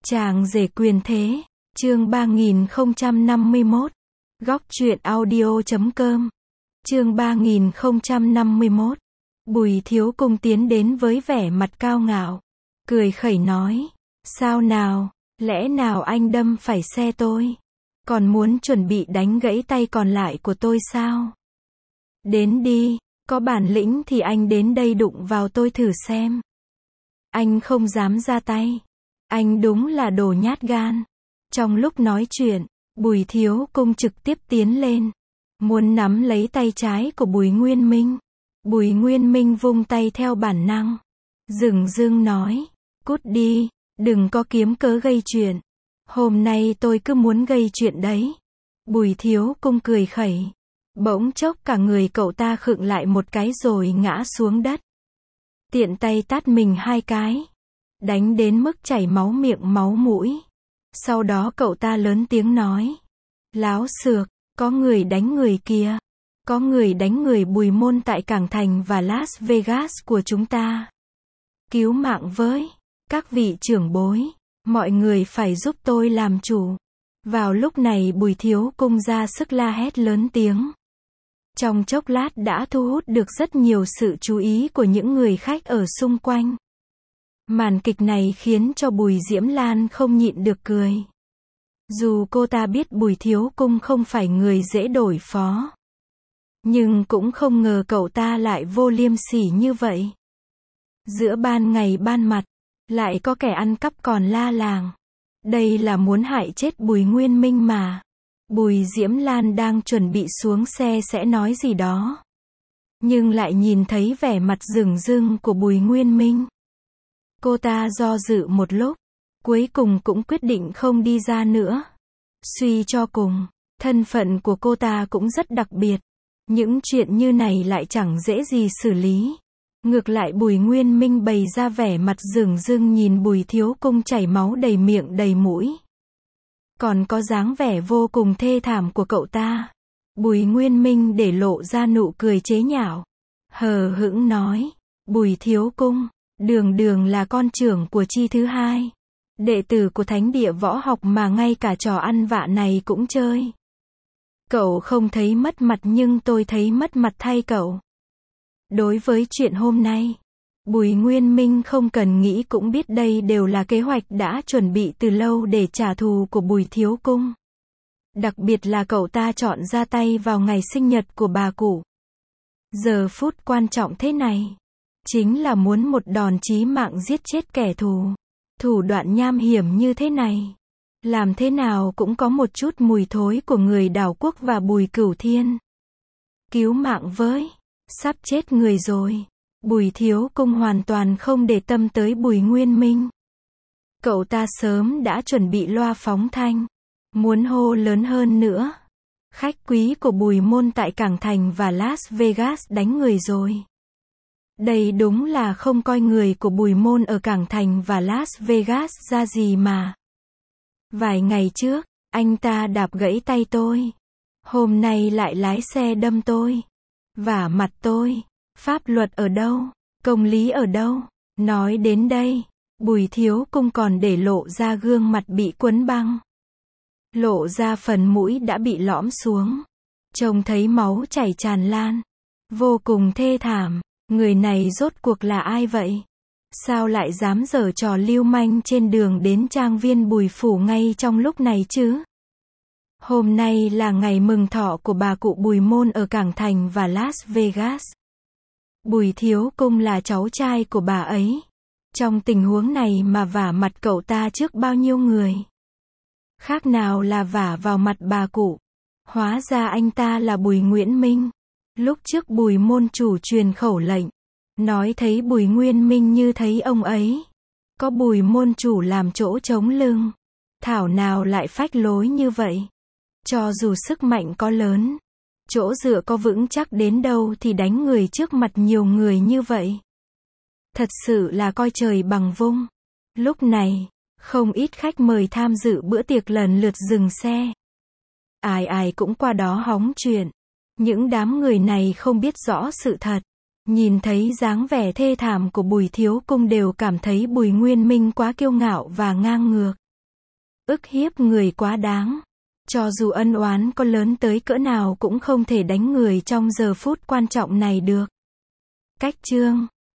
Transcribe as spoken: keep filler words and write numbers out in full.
Chàng rể quyền thế, chương ba nghìn không trăm năm mươi mốt, góc truyện audio chấm com, chương ba nghìn không trăm năm mươi mốt, Bùi Thiếu Cung tiến đến với vẻ mặt cao ngạo, cười khẩy nói, sao nào, lẽ nào anh đâm phải xe tôi, còn muốn chuẩn bị đánh gãy tay còn lại của tôi sao? Đến đi, có bản lĩnh thì anh đến đây đụng vào tôi thử xem. Anh không dám ra tay. Anh đúng là đồ nhát gan. Trong lúc nói chuyện, Bùi Thiếu Cung trực tiếp tiến lên, muốn nắm lấy tay trái của Bùi Nguyên Minh. Bùi Nguyên Minh vung tay theo bản năng, dửng dưng nói, cút đi, đừng có kiếm cớ gây chuyện. Hôm nay tôi cứ muốn gây chuyện đấy. Bùi Thiếu Cung cười khẩy. Bỗng chốc cả người cậu ta khựng lại một cái rồi ngã xuống đất. Tiện tay tát mình hai cái, đánh đến mức chảy máu miệng máu mũi. Sau đó cậu ta lớn tiếng nói, láo xược, có người đánh người kìa. Có người đánh người Bùi Môn tại Cảng Thành và Las Vegas của chúng ta. Cứu mạng với, các vị trưởng bối, mọi người phải giúp tôi làm chủ. Vào lúc này Bùi Thiếu Cung ra sức la hét lớn tiếng. Trong chốc lát đã thu hút được rất nhiều sự chú ý của những người khách ở xung quanh. Màn kịch này khiến cho Bùi Diễm Lan không nhịn được cười. Dù cô ta biết Bùi Thiếu Cung không phải người dễ đổi phó, nhưng cũng không ngờ cậu ta lại vô liêm sỉ như vậy. Giữa ban ngày ban mặt, lại có kẻ ăn cắp còn la làng. Đây là muốn hại chết Bùi Nguyên Minh mà. Bùi Diễm Lan đang chuẩn bị xuống xe sẽ nói gì đó, nhưng lại nhìn thấy vẻ mặt dửng dưng của Bùi Nguyên Minh. Cô ta do dự một lúc, cuối cùng cũng quyết định không đi ra nữa. Suy cho cùng, thân phận của cô ta cũng rất đặc biệt. Những chuyện như này lại chẳng dễ gì xử lý. Ngược lại Bùi Nguyên Minh bày ra vẻ mặt dửng dưng nhìn Bùi Thiếu Cung chảy máu đầy miệng đầy mũi. Còn có dáng vẻ vô cùng thê thảm của cậu ta. Bùi Nguyên Minh để lộ ra nụ cười chế nhạo. Hờ hững nói, Bùi Thiếu Cung, đường đường là con trưởng của chi thứ hai. Đệ tử của thánh địa võ học mà ngay cả trò ăn vạ này cũng chơi. Cậu không thấy mất mặt nhưng tôi thấy mất mặt thay cậu. Đối với chuyện hôm nay, Bùi Nguyên Minh không cần nghĩ cũng biết đây đều là kế hoạch đã chuẩn bị từ lâu để trả thù của Bùi Thiếu Cung. Đặc biệt là cậu ta chọn ra tay vào ngày sinh nhật của bà cụ. Giờ phút quan trọng thế này, chính là muốn một đòn chí mạng giết chết kẻ thù. Thủ đoạn nham hiểm như thế này, làm thế nào cũng có một chút mùi thối của người Đào Quốc và Bùi Cửu Thiên. Cứu mạng với, sắp chết người rồi. Bùi Thiếu Cung hoàn toàn không để tâm tới Bùi Nguyên Minh. Cậu ta sớm đã chuẩn bị loa phóng thanh, muốn hô lớn hơn nữa. Khách quý của Bùi Môn tại Cảng Thành và Las Vegas đánh người rồi. Đây đúng là không coi người của Bùi Môn ở Cảng Thành và Las Vegas ra gì mà. Vài ngày trước, anh ta đạp gãy tay tôi. Hôm nay lại lái xe đâm tôi. Vả mặt tôi. Pháp luật ở đâu? Công lý ở đâu? Nói đến đây, Bùi Thiếu Cung còn để lộ ra gương mặt bị quấn băng. Lộ ra phần mũi đã bị lõm xuống. Trông thấy máu chảy tràn lan. Vô cùng thê thảm. Người này rốt cuộc là ai vậy? Sao lại dám giở trò lưu manh trên đường đến trang viên Bùi Phủ ngay trong lúc này chứ? Hôm nay là ngày mừng thọ của bà cụ Bùi Môn ở Cảng Thành và Las Vegas. Bùi Thiếu Cung là cháu trai của bà ấy. Trong tình huống này mà vả mặt cậu ta trước bao nhiêu người? Khác nào là vả vào mặt bà cụ. Hóa ra anh ta là Bùi Nguyễn Minh. Lúc trước Bùi Môn chủ truyền khẩu lệnh, nói thấy Bùi Nguyên Minh như thấy ông ấy. Có Bùi Môn chủ làm chỗ chống lưng, thảo nào lại phách lối như vậy. Cho dù sức mạnh có lớn, chỗ dựa có vững chắc đến đâu thì đánh người trước mặt nhiều người như vậy. Thật sự là coi trời bằng vung. Lúc này, không ít khách mời tham dự bữa tiệc lần lượt dừng xe. Ai ai cũng qua đó hóng chuyện. Những đám người này không biết rõ sự thật. Nhìn thấy dáng vẻ thê thảm của Bùi Thiếu Cung đều cảm thấy Bùi Nguyên Minh quá kiêu ngạo và ngang ngược. ức hiếp người quá đáng. Cho dù ân oán có lớn tới cỡ nào cũng không thể đánh người trong giờ phút quan trọng này được. Cách chương